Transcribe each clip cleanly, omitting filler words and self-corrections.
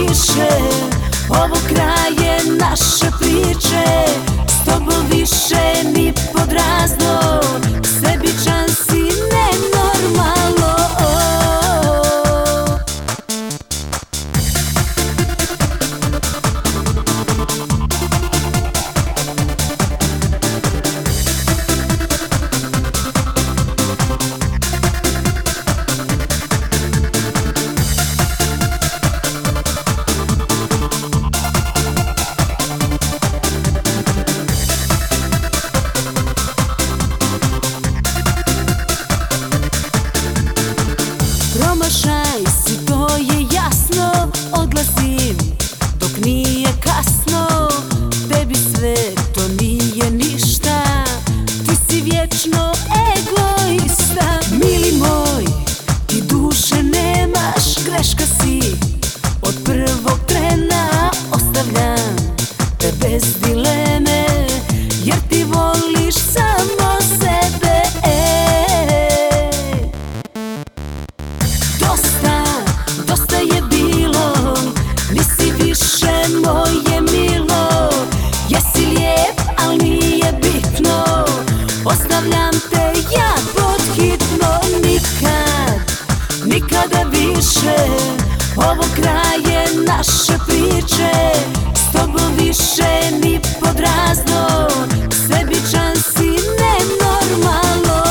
više, ovo kraje naše priče. S tobom više ni pod razno, sebičan si nenormalno. Promašaj si, to je jasno, odlazim dok nije kasno. Tebi sve to nije ništa, ti si vječno egoista. Mili moj, ti duše nemaš, greška si od prvog trena. Ostavljam te bez dileme, jer ti voliš samo sebe. Dosta je bilo, nisi više moje milo. Jesi lijep, al nije bitno, ostavljam te ja pod hitno. Nikada više, ovo kraje naše priče. S tobom više ni pod razno, sebičan si nenormalno.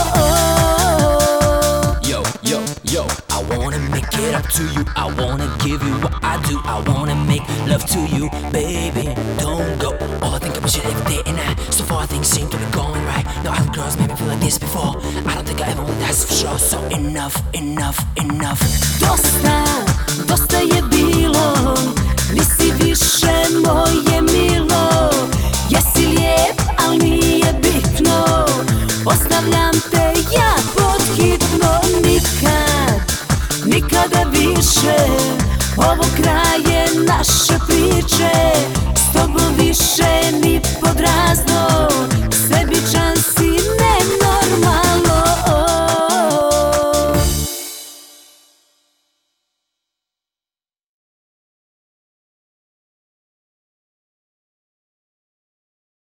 Yo, I wanna make it up to you, I wanna give you what I do, I wanna make love to you, baby, don't go. All I think about you every day and night, so far things seem to be going right. No other girls made me feel like this before, I don't think I ever will, that's for sure. So enough. Dosta je bilo, nisi više moje milo. Jesi lijep, al nije bitno, ostavljam te ja pod hitno. Nikada više, ovo kraje naše priče. S tobom više ni pod razno.